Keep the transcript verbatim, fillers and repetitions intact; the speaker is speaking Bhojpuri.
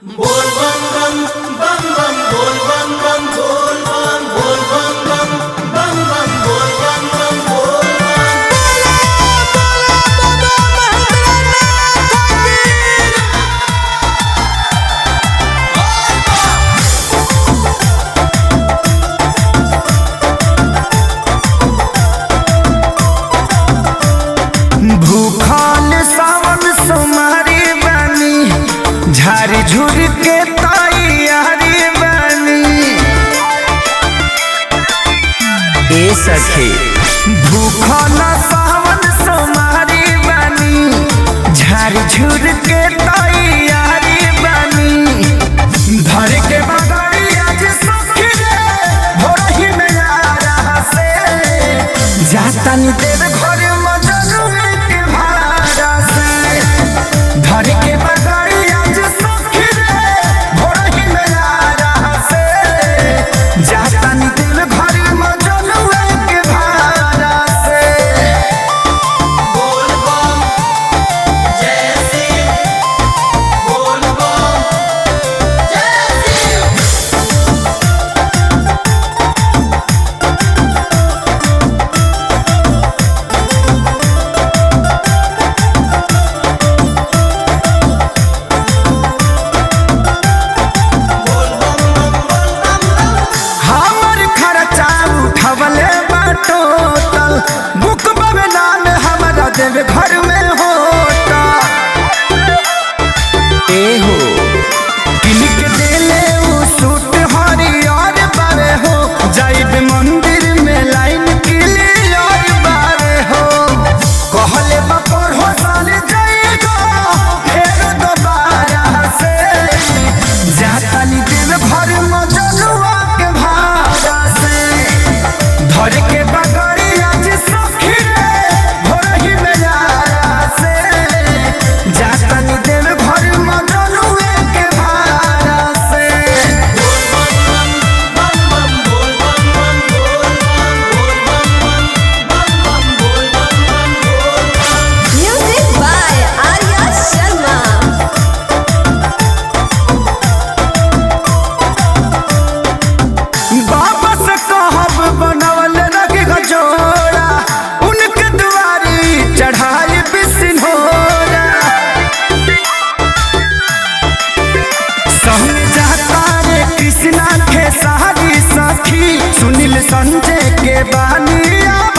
बोल बम बम बम बम बोल बम बम बोल बम बोल बम बम बम बम बोल बम बम बोल बम। भूखल सावन सोमारी बानी झारी झुर के तैयारी बानी ए सखे। भूखल सावन सोमारी बानी झारी झुर के तैयारी बानी धर के बगड़ी आज सखी रे भोरही में आ रहा से जाता नी तेरे घर धर के बगड़ी आज सखी रे भोरही में आ रहा से जाता नी दिल भरी मजनुए के भारा से। बोल बम जय शिव बोल बम जय शिव। हमर खर्चा उठवले बाटोटल बुक बाबे नाम हमारा देव घर में होता ए हो किलिक देले उ सूट हरियर बारे हो जाइब मंदिर में लाइन क्लियर बारे हो कहले बपर हो साल जाएगा फिर दोबारा से जाता नी दिल भर मजनुआ के भारा से धर के बगड़ी आज सखी रे भोरही में आ रहा से जाता नी दिल भर मजनुए के भारा से। बोल बम बम बम बोल बम बम बोल बम बोल बम बम बम बम बोल बम बम बोल बम। Music by Arya Sharma. बाबा से कहब बनवल रख गजोड़ा उनके दुआरी चढ़ाई बिसिनोरा संग जाता रे कृष्णा के सारी सखी सुनील संजय के बानिया